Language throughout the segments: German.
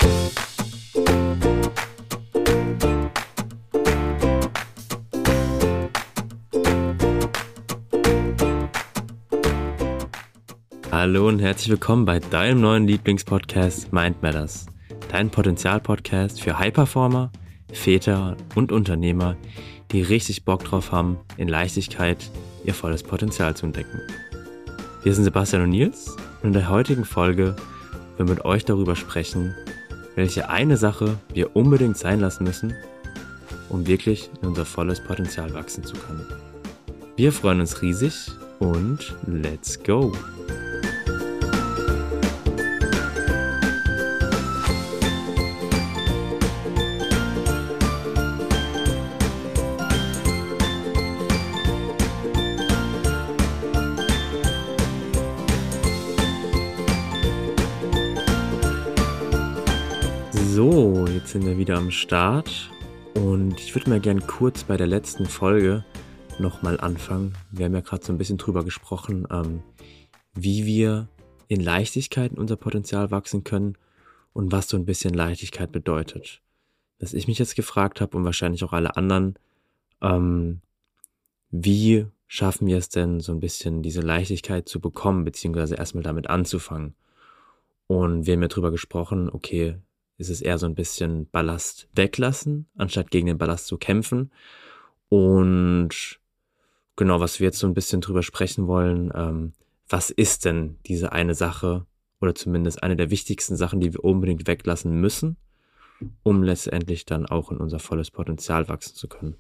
Hallo und herzlich willkommen bei deinem neuen Lieblingspodcast Mind Matters, dein Potenzial-Podcast für High-Performer, Väter und Unternehmer, die richtig Bock drauf haben, in Leichtigkeit ihr volles Potenzial zu entdecken. Wir sind Sebastian und Nils und in der heutigen Folge wollen wir mit euch darüber sprechen, welche eine Sache wir unbedingt sein lassen müssen, um wirklich in unser volles Potenzial wachsen zu können. Wir freuen uns riesig und let's go! So, jetzt sind wir wieder am Start und ich würde mal gern kurz bei der letzten Folge nochmal anfangen. Wir haben ja gerade so ein bisschen drüber gesprochen, wie wir in Leichtigkeit in unser Potenzial wachsen können und was so ein bisschen Leichtigkeit bedeutet. Dass ich mich jetzt gefragt habe und wahrscheinlich auch alle anderen, wie schaffen wir es denn so ein bisschen diese Leichtigkeit zu bekommen, beziehungsweise erstmal damit anzufangen. Und wir haben ja drüber gesprochen, okay, ist es eher so ein bisschen Ballast weglassen, anstatt gegen den Ballast zu kämpfen. Und genau, was wir jetzt so ein bisschen drüber sprechen wollen, was ist denn diese eine Sache oder zumindest eine der wichtigsten Sachen, die wir unbedingt weglassen müssen, um letztendlich dann auch in unser volles Potenzial wachsen zu können.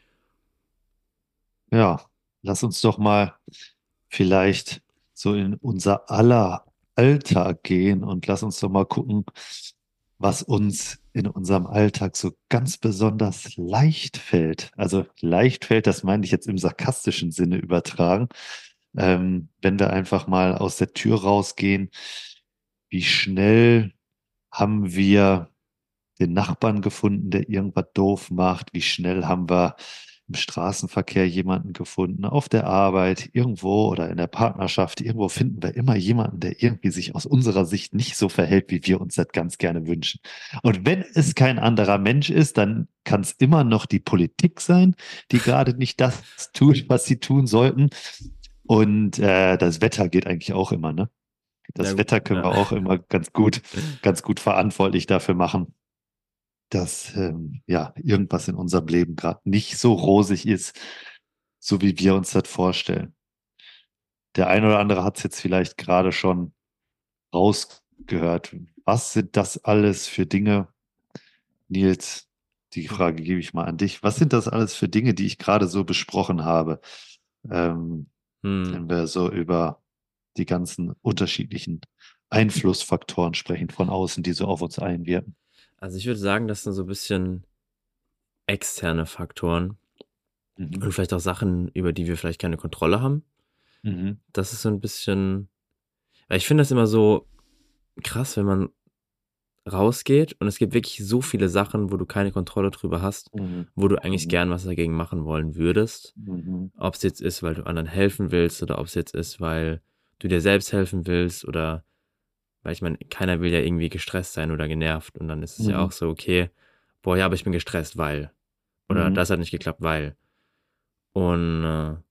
Ja, lass uns doch mal vielleicht so in unser aller Alltag gehen und lass uns doch mal gucken, was uns in unserem Alltag so ganz besonders leicht fällt. Also leicht fällt, das meine ich jetzt im sarkastischen Sinne übertragen. Wenn wir einfach mal aus der Tür rausgehen, wie schnell haben wir den Nachbarn gefunden, der irgendwas doof macht? Wie schnell haben wir im Straßenverkehr jemanden gefunden, auf der Arbeit, irgendwo oder in der Partnerschaft? Irgendwo finden wir immer jemanden, der irgendwie sich aus unserer Sicht nicht so verhält, wie wir uns das ganz gerne wünschen. Und wenn es kein anderer Mensch ist, dann kann es immer noch die Politik sein, die gerade nicht das tut, was sie tun sollten. Und das Wetter geht eigentlich auch immer, ne? Ja, Das Wetter können wir auch immer ganz gut verantwortlich dafür machen, dass ja irgendwas in unserem Leben gerade nicht so rosig ist, so wie wir uns das vorstellen. Der eine oder andere hat es jetzt vielleicht gerade schon rausgehört. Was sind das alles für Dinge, Nils? Die Frage gebe ich mal an dich. Was sind das alles für Dinge, die ich gerade so besprochen habe, ähm, hm. wenn wir so über die ganzen unterschiedlichen Einflussfaktoren sprechen von außen, die so auf uns einwirken? Also ich würde sagen, das sind so ein bisschen externe Faktoren Mhm. und vielleicht auch Sachen, über die wir vielleicht keine Kontrolle haben. Mhm. Das ist so ein bisschen, weil ich finde das immer so krass, wenn man rausgeht und es gibt wirklich so viele Sachen, wo du keine Kontrolle drüber hast, Mhm. wo du eigentlich Mhm. gern was dagegen machen wollen würdest. Mhm. Ob es jetzt ist, weil du anderen helfen willst oder ob es jetzt ist, weil du dir selbst helfen willst oder weil ich meine, keiner will ja irgendwie gestresst sein oder genervt und dann ist es ja auch Mhm. so, okay, boah, ja, aber ich bin gestresst, weil oder Mhm. das hat nicht geklappt, weil und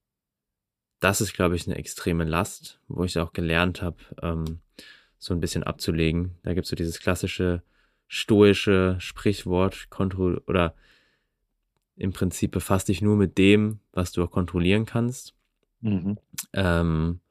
das ist, glaube ich, eine extreme Last, wo ich auch gelernt habe, so ein bisschen abzulegen. Da gibt es so dieses klassische stoische Sprichwort, oder im Prinzip befasst dich nur mit dem, was du auch kontrollieren kannst. Mhm. Ähm,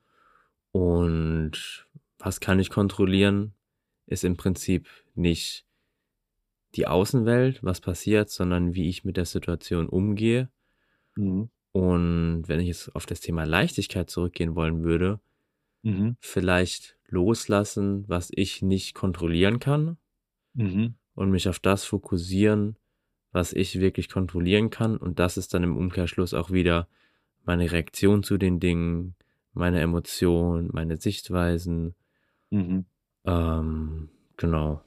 und was kann ich kontrollieren, ist im Prinzip nicht die Außenwelt, was passiert, sondern wie ich mit der Situation umgehe. Mhm. Und wenn ich jetzt auf das Thema Leichtigkeit zurückgehen wollen würde, Mhm. vielleicht loslassen, was ich nicht kontrollieren kann Mhm. und mich auf das fokussieren, was ich wirklich kontrollieren kann. Und das ist dann im Umkehrschluss auch wieder meine Reaktion zu den Dingen, meine Emotionen, meine Sichtweisen. Mhm. Ähm, genau.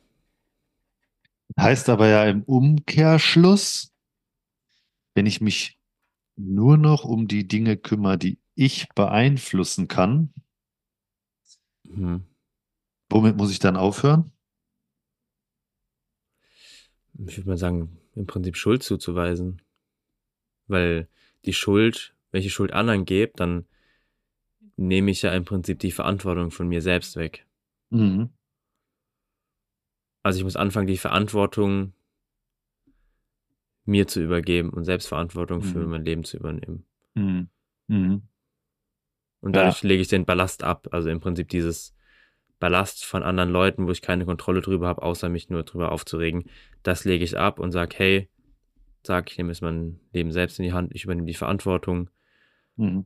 Heißt aber ja im Umkehrschluss, wenn ich mich nur noch um die Dinge kümmere, die ich beeinflussen kann, Mhm. womit muss ich dann aufhören? ich würde mal sagen, im Prinzip Schuld zuzuweisen. Weil die Schuld, wenn ich die Schuld anderen gebe, dann nehme ich ja im Prinzip die Verantwortung von mir selbst weg. Mhm. Also ich muss anfangen, die Verantwortung mir zu übergeben und Selbstverantwortung für Mhm. mein Leben zu übernehmen. Mhm. Mhm. Und Ja. dadurch lege ich den Ballast ab. Also im Prinzip dieses Ballast von anderen Leuten, wo ich keine Kontrolle drüber habe, außer mich nur drüber aufzuregen, das lege ich ab und sage, hey, ich nehme jetzt mein Leben selbst in die Hand, ich übernehme die Verantwortung. Mhm.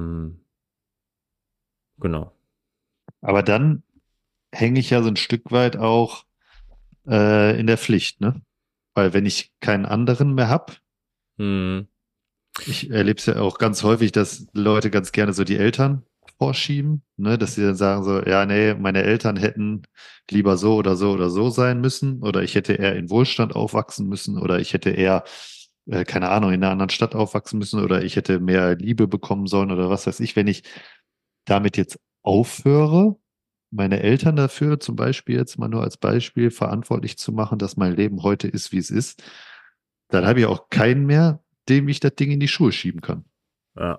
Genau. Aber dann hänge ich ja so ein Stück weit auch in der Pflicht, ne? Weil wenn ich keinen anderen mehr habe, Hm, ich erlebe es ja auch ganz häufig, dass Leute ganz gerne so die Eltern vorschieben, ne? Dass sie dann sagen so, ja, nee, meine Eltern hätten lieber so oder so oder so sein müssen oder ich hätte eher in Wohlstand aufwachsen müssen oder ich hätte eher, keine Ahnung, in einer anderen Stadt aufwachsen müssen oder ich hätte mehr Liebe bekommen sollen oder was weiß ich. Wenn ich damit jetzt aufhöre, meine Eltern dafür zum Beispiel jetzt mal nur als Beispiel verantwortlich zu machen, dass mein Leben heute ist, wie es ist, dann habe ich auch keinen mehr, dem ich das Ding in die Schuhe schieben kann. ja.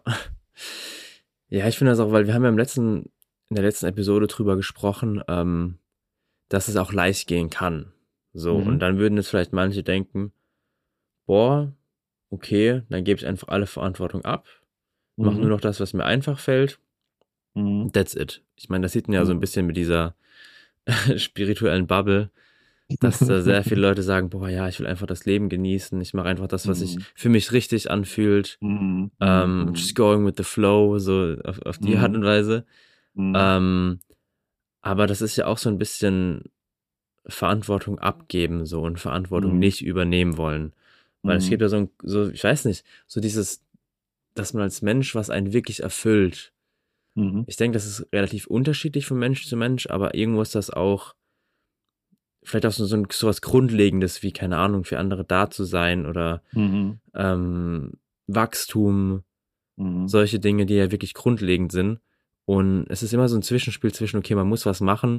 Ja, ich finde das auch, weil wir haben ja in der letzten Episode drüber gesprochen, dass es auch leicht gehen kann. So, und Mhm. dann würden jetzt vielleicht manche denken, boah, okay, dann gebe ich einfach alle Verantwortung ab, mache nur Mhm. noch das, was mir einfach fällt. Mhm. That's it. Ich meine, das sieht man ja so ein Mhm. bisschen mit dieser spirituellen Bubble, dass da sehr viele Leute sagen, boah, ja, ich will einfach das Leben genießen, ich mache einfach das, was sich Mhm. für mich richtig anfühlt, Mhm. Mhm. just going with the flow, so auf die Art Mhm. und Weise. Mhm. Ähm, aber das ist ja auch so ein bisschen Verantwortung abgeben so und Verantwortung Mhm. nicht übernehmen wollen. Weil es gibt Mhm. ja so, ich weiß nicht, so dieses, dass man als Mensch, was einen wirklich erfüllt. Mhm. Ich denke, das ist relativ unterschiedlich von Mensch zu Mensch, aber irgendwo ist das auch vielleicht auch so was Grundlegendes wie, keine Ahnung, für andere da zu sein oder Mhm. ähm, Wachstum, Mhm. solche Dinge, die ja wirklich grundlegend sind. Und es ist immer so ein Zwischenspiel zwischen, okay, man muss was machen,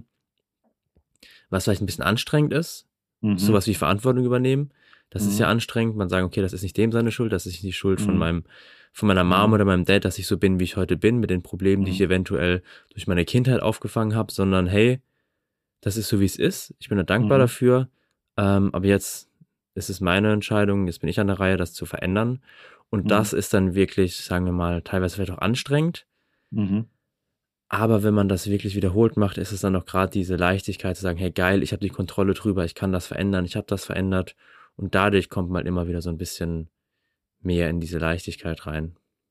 was vielleicht ein bisschen anstrengend ist, Mhm. sowas wie Verantwortung übernehmen. Das ist ja Mhm. anstrengend. Man sagt, okay, das ist nicht dem seine Schuld, das ist nicht die Schuld Mhm. von meiner Mom Mhm. oder meinem Dad, dass ich so bin, wie ich heute bin, mit den Problemen, die ich Mhm. eventuell durch meine Kindheit aufgefangen habe, sondern hey, das ist so, wie es ist. Ich bin da dankbar Mhm. dafür. Aber jetzt ist es meine Entscheidung, jetzt bin ich an der Reihe, das zu verändern. Und Mhm. das ist dann wirklich, sagen wir mal, teilweise vielleicht auch anstrengend. Mhm. Aber wenn man das wirklich wiederholt macht, ist es dann auch gerade diese Leichtigkeit zu sagen, hey geil, ich habe die Kontrolle drüber, ich kann das verändern, ich habe das verändert. Und dadurch kommt man halt immer wieder so ein bisschen mehr in diese Leichtigkeit rein.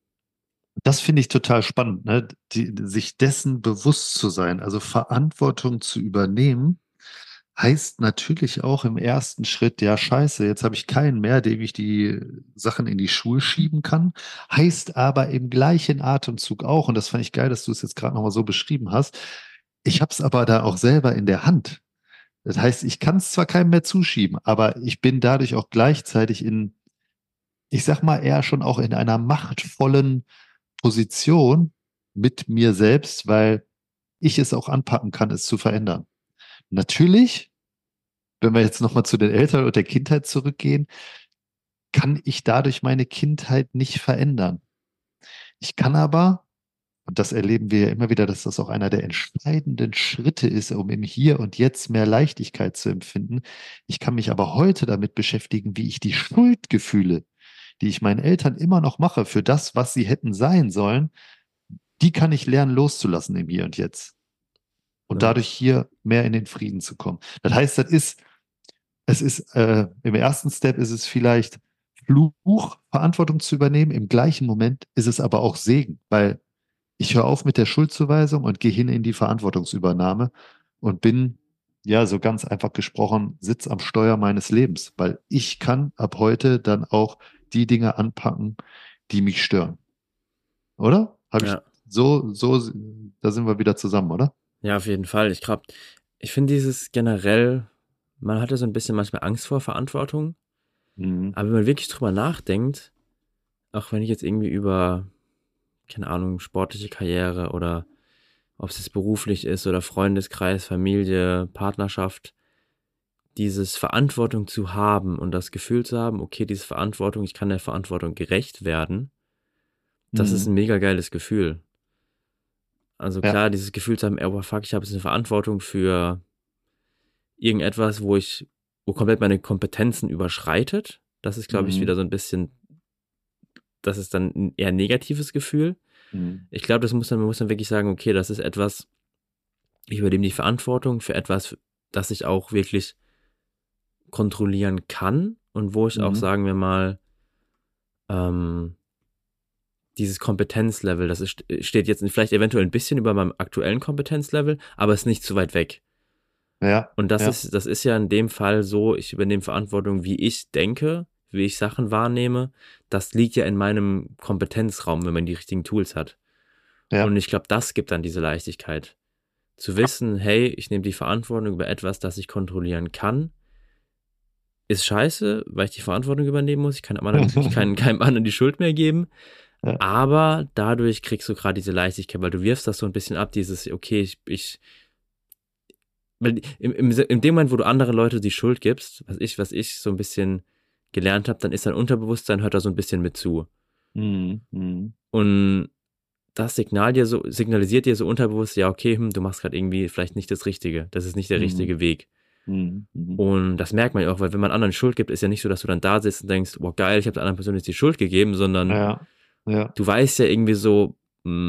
Das finde ich total spannend, ne? Sich dessen bewusst zu sein, also Verantwortung zu übernehmen, heißt natürlich auch im ersten Schritt, ja, scheiße, jetzt habe ich keinen mehr, dem ich die Sachen in die Schuhe schieben kann. Heißt aber im gleichen Atemzug auch, und das fand ich geil, dass du es jetzt gerade nochmal so beschrieben hast, ich habe es aber da auch selber in der Hand. Das heißt, ich kann es zwar keinem mehr zuschieben, aber ich bin dadurch auch gleichzeitig in, ich sag mal, eher schon auch in einer machtvollen Position mit mir selbst, weil ich es auch anpacken kann, es zu verändern. Natürlich, wenn wir jetzt nochmal zu den Eltern und der Kindheit zurückgehen, kann ich dadurch meine Kindheit nicht verändern. Ich kann aber, und das erleben wir ja immer wieder, dass das auch einer der entscheidenden Schritte ist, um im Hier und Jetzt mehr Leichtigkeit zu empfinden. Ich kann mich aber heute damit beschäftigen, wie ich die Schuldgefühle, die ich meinen Eltern immer noch mache für das, was sie hätten sein sollen, die kann ich lernen loszulassen im Hier und Jetzt. Und Ja, dadurch hier mehr in den Frieden zu kommen. Das heißt, es ist im ersten Step ist es vielleicht Fluch, Verantwortung zu übernehmen. Im gleichen Moment ist es aber auch Segen, weil ich höre auf mit der Schuldzuweisung und gehe hin in die Verantwortungsübernahme und bin, ja, so ganz einfach gesprochen, Sitz am Steuer meines Lebens, weil ich kann ab heute dann auch die Dinge anpacken, die mich stören. Oder? Habe ich ja, da sind wir wieder zusammen, oder? ja, auf jeden Fall. Ich finde dieses generell, man hatte so ein bisschen manchmal Angst vor Verantwortung, Mhm. aber wenn man wirklich drüber nachdenkt, auch wenn ich jetzt irgendwie über, keine Ahnung, sportliche Karriere oder ob es jetzt beruflich ist oder Freundeskreis, Familie, Partnerschaft, dieses Verantwortung zu haben und das Gefühl zu haben, okay, diese Verantwortung, ich kann der Verantwortung gerecht werden, das ist ein Mhm. mega geiles Gefühl. Also Ja. klar, dieses Gefühl zu haben, oh fuck, ich habe jetzt eine Verantwortung für irgendetwas, wo komplett meine Kompetenzen überschreitet. Das ist, glaube ich, wieder Mhm. so ein bisschen, das ist dann ein eher negatives Gefühl. Mhm. Ich glaube, man muss dann wirklich sagen, okay, das ist etwas, ich übernehme die Verantwortung für etwas, das ich auch wirklich kontrollieren kann und wo ich auch, Mhm. sagen wir mal, ähm, dieses Kompetenzlevel, steht jetzt vielleicht eventuell ein bisschen über meinem aktuellen Kompetenzlevel, aber ist nicht zu weit weg. Ja. Und Ja. das ist ja in dem Fall so, ich übernehme Verantwortung, wie ich denke, wie ich Sachen wahrnehme. Das liegt ja in meinem Kompetenzraum, wenn man die richtigen Tools hat. Und Ja. ich glaube, das gibt dann diese Leichtigkeit. Zu wissen, hey, ich nehme die Verantwortung über etwas, das ich kontrollieren kann, ist scheiße, weil ich die Verantwortung übernehmen muss. Ich kann keinem anderen die Schuld mehr geben. Ja. Aber dadurch kriegst du gerade diese Leichtigkeit, weil du wirfst das so ein bisschen ab, dieses, okay, weil in dem Moment, wo du anderen Leute die Schuld gibst, was ich so ein bisschen gelernt habe, dann ist dein Unterbewusstsein, hört da so ein bisschen mit zu. Mhm. Mhm. Und das signalisiert dir so unterbewusst, ja, okay, du machst gerade irgendwie vielleicht nicht das Richtige. Das ist nicht der Mhm. richtige Weg. Mhm. Mhm. Und das merkt man ja auch, weil wenn man anderen Schuld gibt, ist ja nicht so, dass du dann da sitzt und denkst, boah, geil, ich habe der anderen Person jetzt die Schuld gegeben, sondern Ja. Ja. du weißt ja irgendwie so,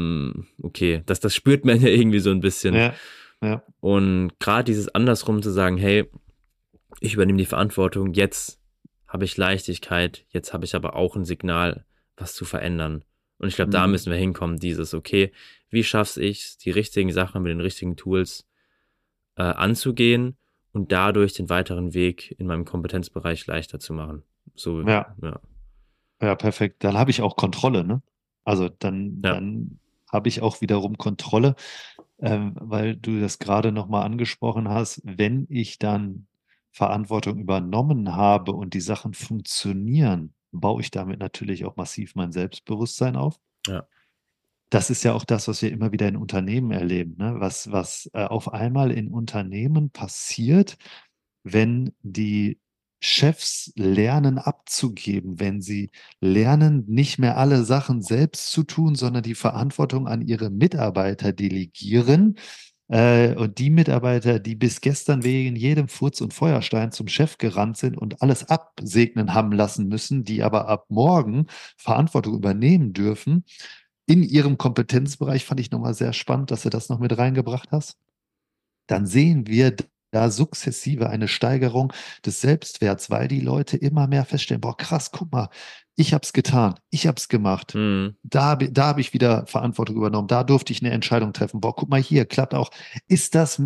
okay, das spürt man ja irgendwie so ein bisschen. Ja. Ja. Und gerade dieses andersrum zu sagen, hey, ich übernehme die Verantwortung, jetzt habe ich Leichtigkeit, jetzt habe ich aber auch ein Signal, was zu verändern. Und ich glaube, da Mhm. müssen wir hinkommen, dieses, okay, wie schaff's ich, die richtigen Sachen mit den richtigen Tools anzugehen und dadurch den weiteren Weg in meinem Kompetenzbereich leichter zu machen. So, Ja. ja. Ja, perfekt. Dann habe ich auch Kontrolle, ne? Also Ja. dann habe ich auch wiederum Kontrolle, weil du das gerade nochmal angesprochen hast. Wenn ich dann Verantwortung übernommen habe und die Sachen funktionieren, baue ich damit natürlich auch massiv mein Selbstbewusstsein auf. Ja. Das ist ja auch das, was wir immer wieder in Unternehmen erleben, ne? Was auf einmal in Unternehmen passiert, wenn die Chefs lernen abzugeben, wenn sie lernen, nicht mehr alle Sachen selbst zu tun, sondern die Verantwortung an ihre Mitarbeiter delegieren. Und die Mitarbeiter, die bis gestern wegen jedem Furz und Feuerstein zum Chef gerannt sind und alles absegnen haben lassen müssen, die aber ab morgen Verantwortung übernehmen dürfen, in ihrem Kompetenzbereich, fand ich nochmal sehr spannend, dass du das noch mit reingebracht hast. Dann sehen wir da sukzessive eine Steigerung des Selbstwerts, weil die Leute immer mehr feststellen, boah, krass, guck mal, ich habe es getan, ich habe es gemacht. Mhm. Da hab ich wieder Verantwortung übernommen, da durfte ich eine Entscheidung treffen. Boah, guck mal hier, klappt auch. Ist das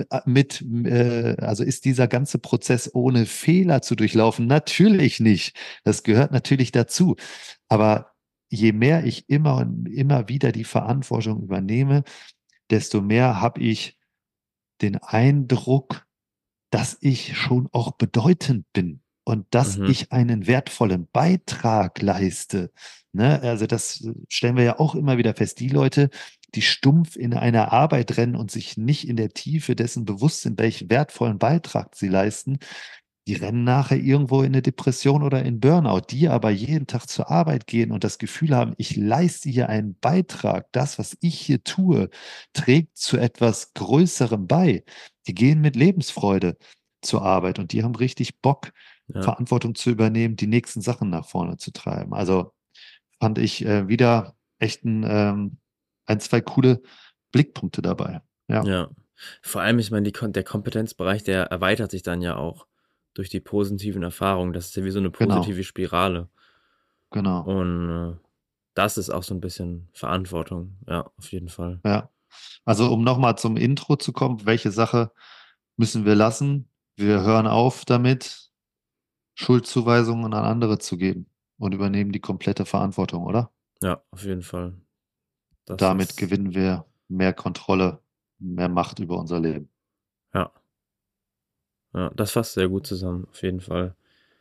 also ist dieser ganze Prozess ohne Fehler zu durchlaufen? Natürlich nicht. Das gehört natürlich dazu. Aber je mehr ich immer und immer wieder die Verantwortung übernehme, desto mehr habe ich den Eindruck, dass ich schon auch bedeutend bin und dass Mhm. ich einen wertvollen Beitrag leiste. Ne? Also das stellen wir ja auch immer wieder fest. Die Leute, die stumpf in einer Arbeit rennen und sich nicht in der Tiefe dessen bewusst sind, welchen wertvollen Beitrag sie leisten, die rennen nachher irgendwo in eine Depression oder in Burnout, die aber jeden Tag zur Arbeit gehen und das Gefühl haben, ich leiste hier einen Beitrag, das, was ich hier tue, trägt zu etwas Größerem bei. Die gehen mit Lebensfreude zur Arbeit und die haben richtig Bock, Ja. Verantwortung zu übernehmen, die nächsten Sachen nach vorne zu treiben. Also fand ich wieder echt ein, zwei coole Blickpunkte dabei. Ja, Ja. Vor allem, ich meine, der Kompetenzbereich, der erweitert sich dann ja auch durch die positiven Erfahrungen. Das ist ja wie so eine genau, positive Spirale. genau. Und das ist auch so ein bisschen Verantwortung. Ja, auf jeden Fall. Ja. Also um nochmal zum Intro zu kommen, welche Sache müssen wir lassen? Wir hören auf damit, Schuldzuweisungen an andere zu geben und übernehmen die komplette Verantwortung, oder? Ja, auf jeden Fall. Das Damit ist, gewinnen wir mehr Kontrolle, mehr Macht über unser Leben. ja, ja, das fasst sehr gut zusammen, auf jeden Fall.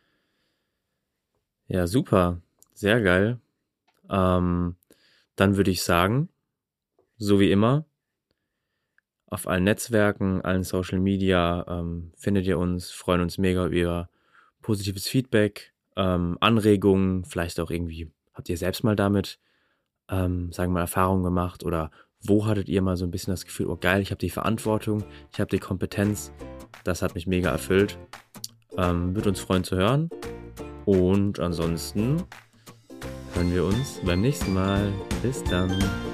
Ja, super. Sehr geil. Ähm, Dann würde ich sagen, so wie immer, auf allen Netzwerken, allen Social Media findet ihr uns, freuen uns mega über positives Feedback, Anregungen, vielleicht auch irgendwie, habt ihr selbst mal damit, sagen wir mal, Erfahrungen gemacht oder wo hattet ihr mal so ein bisschen das Gefühl, oh geil, ich habe die Verantwortung, ich habe die Kompetenz, das hat mich mega erfüllt. Würde uns freuen zu hören und ansonsten hören wir uns beim nächsten Mal. Bis dann.